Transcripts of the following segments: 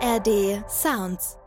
ARD Sounds.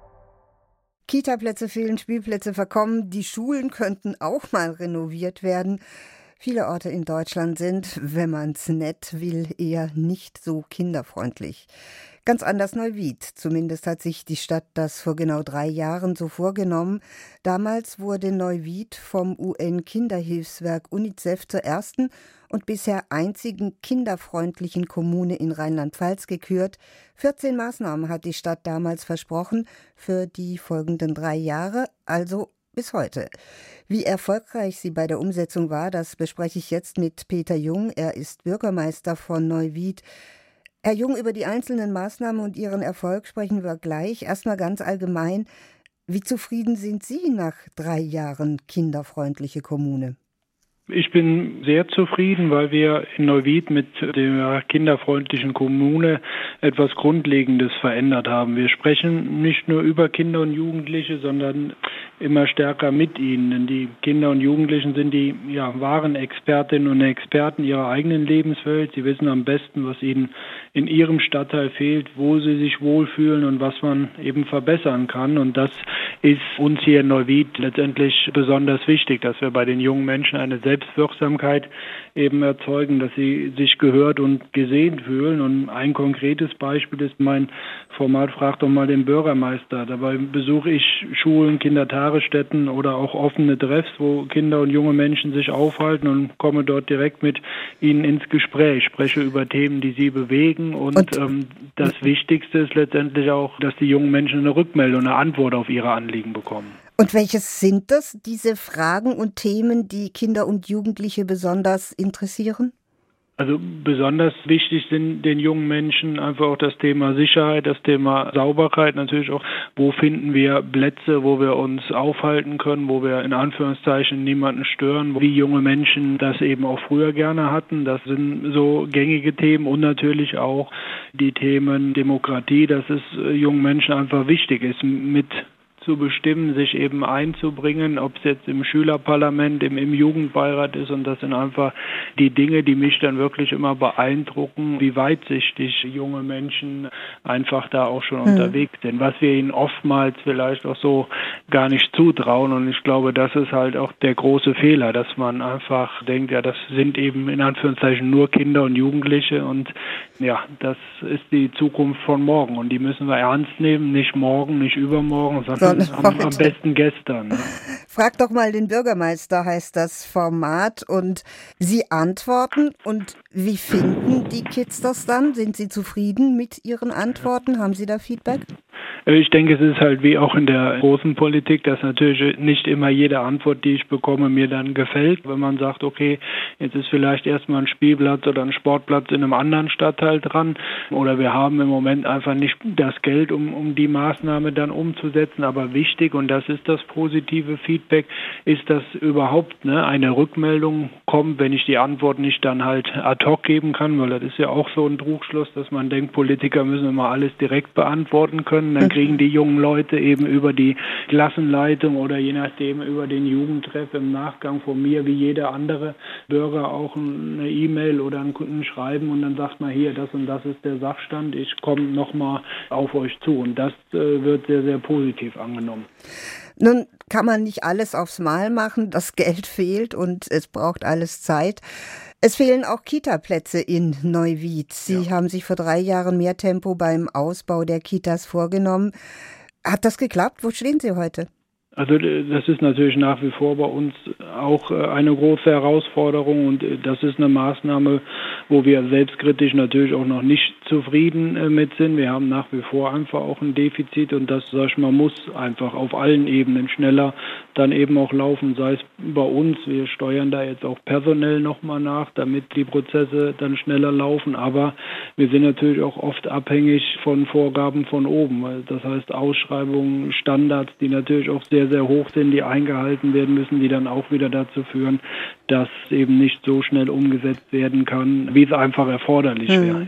Kita-Plätze fehlen, Spielplätze verkommen, die Schulen könnten auch mal renoviert werden. Viele Orte in Deutschland sind, wenn man's nett will, eher nicht so kinderfreundlich. Ganz anders Neuwied. Zumindest hat sich die Stadt das vor genau 3 Jahren so vorgenommen. Damals wurde Neuwied vom UN-Kinderhilfswerk UNICEF zur ersten und bisher einzigen kinderfreundlichen Kommune in Rheinland-Pfalz gekürt. 14 Maßnahmen hat die Stadt damals versprochen für die folgenden 3 Jahre, also bis heute. Wie erfolgreich sie bei der Umsetzung war, das bespreche ich jetzt mit Peter Jung. Er ist Bürgermeister von Neuwied. Herr Jung, über die einzelnen Maßnahmen und ihren Erfolg sprechen wir gleich. Erstmal ganz allgemein, wie zufrieden sind Sie nach 3 Jahren kinderfreundliche Kommune? Ich bin sehr zufrieden, weil wir in Neuwied mit der kinderfreundlichen Kommune etwas Grundlegendes verändert haben. Wir sprechen nicht nur über Kinder und Jugendliche, sondern immer stärker mit ihnen. Denn die Kinder und Jugendlichen sind die wahren Expertinnen und Experten ihrer eigenen Lebenswelt. Sie wissen am besten, was ihnen in ihrem Stadtteil fehlt, wo sie sich wohlfühlen und was man eben verbessern kann. Und das ist uns hier in Neuwied letztendlich besonders wichtig, dass wir bei den jungen Menschen eine Selbstwirksamkeit eben erzeugen, dass sie sich gehört und gesehen fühlen. Und ein konkretes Beispiel ist mein Format Frag doch mal den Bürgermeister. Dabei besuche ich Schulen, Kindertagesstätten oder auch offene Treffs, wo Kinder und junge Menschen sich aufhalten und komme dort direkt mit ihnen ins Gespräch, spreche über Themen, die sie bewegen. Und das Wichtigste ist letztendlich auch, dass die jungen Menschen eine Rückmeldung, eine Antwort auf ihre Anliegen bekommen. Und welches sind das, diese Fragen und Themen, die Kinder und Jugendliche besonders interessieren? Also besonders wichtig sind den jungen Menschen einfach auch das Thema Sicherheit, das Thema Sauberkeit, natürlich auch, wo finden wir Plätze, wo wir uns aufhalten können, wo wir in Anführungszeichen niemanden stören, wie junge Menschen das eben auch früher gerne hatten. Das sind so gängige Themen und natürlich auch die Themen Demokratie, dass es jungen Menschen einfach wichtig ist, mit zu bestimmen, sich eben einzubringen, ob es jetzt im Schülerparlament, im Jugendbeirat ist, und das sind einfach die Dinge, die mich dann wirklich immer beeindrucken, wie weitsichtig junge Menschen einfach da auch schon unterwegs sind, was wir ihnen oftmals vielleicht auch so gar nicht zutrauen, und ich glaube, das ist halt auch der große Fehler, dass man einfach denkt, ja, das sind eben in Anführungszeichen nur Kinder und Jugendliche, und ja, das ist die Zukunft von morgen, und die müssen wir ernst nehmen, nicht morgen, nicht übermorgen, sondern am besten gestern. Ne? Frag doch mal den Bürgermeister, heißt das Format, und Sie antworten. Und wie finden die Kids das dann? Sind sie zufrieden mit Ihren Antworten? Haben Sie da Feedback? Ich denke, es ist halt wie auch in der großen Politik, dass natürlich nicht immer jede Antwort, die ich bekomme, mir dann gefällt. Wenn man sagt, okay, jetzt ist vielleicht erstmal ein Spielplatz oder ein Sportplatz in einem anderen Stadtteil dran, oder wir haben im Moment einfach nicht das Geld, um die Maßnahme dann umzusetzen. Aber wichtig, und das ist das positive Feedback, ist, dass überhaupt eine Rückmeldung kommt, wenn ich die Antwort nicht dann halt ad hoc geben kann, weil das ist ja auch so ein Trugschluss, dass man denkt, Politiker müssen immer alles direkt beantworten können. Dann kriegen die jungen Leute eben über die Klassenleitung oder je nachdem über den Jugendtreff im Nachgang von mir, wie jeder andere Bürger, auch eine E-Mail oder ein Schreiben, und dann sagt man, hier, das und das ist der Sachstand, ich komme nochmal auf euch zu, und das wird sehr, sehr positiv angenommen. Nun kann man nicht alles aufs Mal machen, das Geld fehlt und es braucht alles Zeit. Es fehlen auch Kita-Plätze in Neuwied. Sie haben sich vor 3 Jahren mehr Tempo beim Ausbau der Kitas vorgenommen. Hat das geklappt? Wo stehen Sie heute? Also das ist natürlich nach wie vor bei uns auch eine große Herausforderung, und das ist eine Maßnahme, wo wir selbstkritisch natürlich auch noch nicht zufrieden mit sind. Wir haben nach wie vor einfach auch ein Defizit, und das, sag ich mal, muss einfach auf allen Ebenen schneller dann eben auch laufen, sei es bei uns. Wir steuern da jetzt auch personell nochmal nach, damit die Prozesse dann schneller laufen, aber wir sind natürlich auch oft abhängig von Vorgaben von oben. Das heißt Ausschreibungen, Standards, die natürlich auch sehr, sehr hoch sind, die eingehalten werden müssen, die dann auch wieder dazu führen, dass eben nicht so schnell umgesetzt werden kann, wie es einfach erforderlich wäre.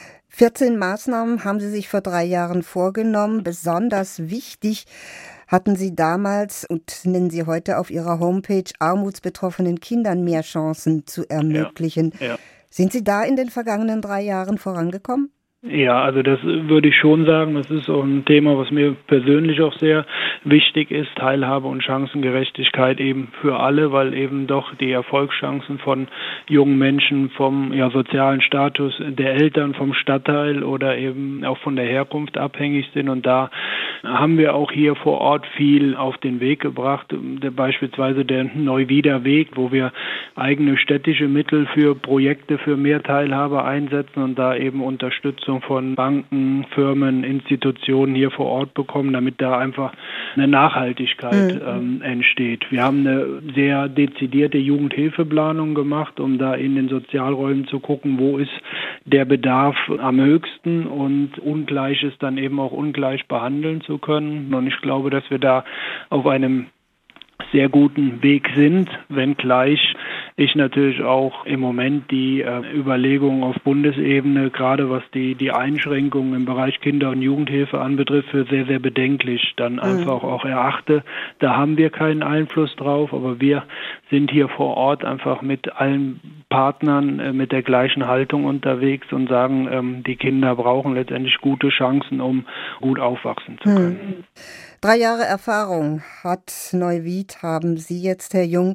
14 Maßnahmen haben Sie sich vor 3 Jahren vorgenommen. Besonders wichtig hatten Sie damals und nennen Sie heute auf Ihrer Homepage, armutsbetroffenen Kindern mehr Chancen zu ermöglichen. Ja. Sind Sie da in den vergangenen 3 Jahren vorangekommen? Ja, also das würde ich schon sagen. Das ist auch ein Thema, was mir persönlich auch sehr wichtig ist. Teilhabe und Chancengerechtigkeit eben für alle, weil eben doch die Erfolgschancen von jungen Menschen vom sozialen Status der Eltern, vom Stadtteil oder eben auch von der Herkunft abhängig sind. Und da haben wir auch hier vor Ort viel auf den Weg gebracht. Beispielsweise der Neuwieder Weg, wo wir eigene städtische Mittel für Projekte für mehr Teilhabe einsetzen und da eben Unterstützung von Banken, Firmen, Institutionen hier vor Ort bekommen, damit da einfach eine Nachhaltigkeit entsteht. Wir haben eine sehr dezidierte Jugendhilfeplanung gemacht, um da in den Sozialräumen zu gucken, wo ist der Bedarf am höchsten und Ungleiches dann eben auch ungleich behandeln zu können. Und ich glaube, dass wir da auf einem sehr guten Weg sind, wenngleich ich natürlich auch im Moment die Überlegungen auf Bundesebene, gerade was die Einschränkungen im Bereich Kinder- und Jugendhilfe anbetrifft, für sehr, sehr bedenklich dann einfach auch erachte. Da haben wir keinen Einfluss drauf, aber wir sind hier vor Ort einfach mit allen Partnern mit der gleichen Haltung unterwegs und sagen, die Kinder brauchen letztendlich gute Chancen, um gut aufwachsen zu können. 3 Jahre Erfahrung hat Neuwied, haben Sie jetzt, Herr Jung.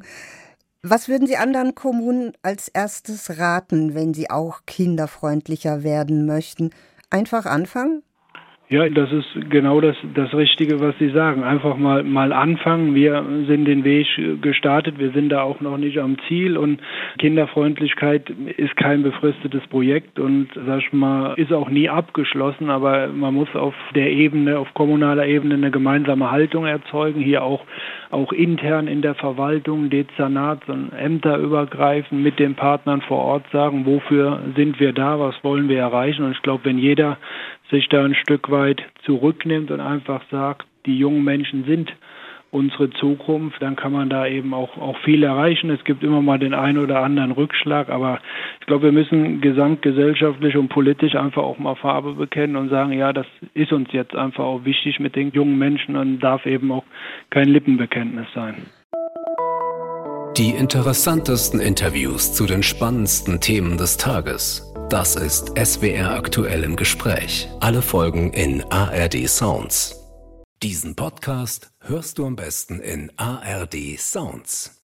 Was würden Sie anderen Kommunen als erstes raten, wenn sie auch kinderfreundlicher werden möchten? Einfach anfangen? Ja, das ist genau das Richtige, was Sie sagen. Einfach mal anfangen. Wir sind den Weg gestartet. Wir sind da auch noch nicht am Ziel. Und Kinderfreundlichkeit ist kein befristetes Projekt und, sag ich mal, ist auch nie abgeschlossen. Aber man muss auf der Ebene, auf kommunaler Ebene eine gemeinsame Haltung erzeugen. Hier auch intern in der Verwaltung, Dezernat und Ämter übergreifen, mit den Partnern vor Ort sagen, wofür sind wir da, was wollen wir erreichen. Und ich glaube, wenn jeder sich da ein Stück weit zurücknimmt und einfach sagt, die jungen Menschen sind unsere Zukunft, dann kann man da eben auch viel erreichen. Es gibt immer mal den einen oder anderen Rückschlag, aber ich glaube, wir müssen gesamtgesellschaftlich und politisch einfach auch mal Farbe bekennen und sagen, ja, das ist uns jetzt einfach auch wichtig mit den jungen Menschen und darf eben auch kein Lippenbekenntnis sein. Die interessantesten Interviews zu den spannendsten Themen des Tages. Das ist SWR aktuell im Gespräch. Alle Folgen in ARD Sounds. Diesen Podcast hörst du am besten in ARD Sounds.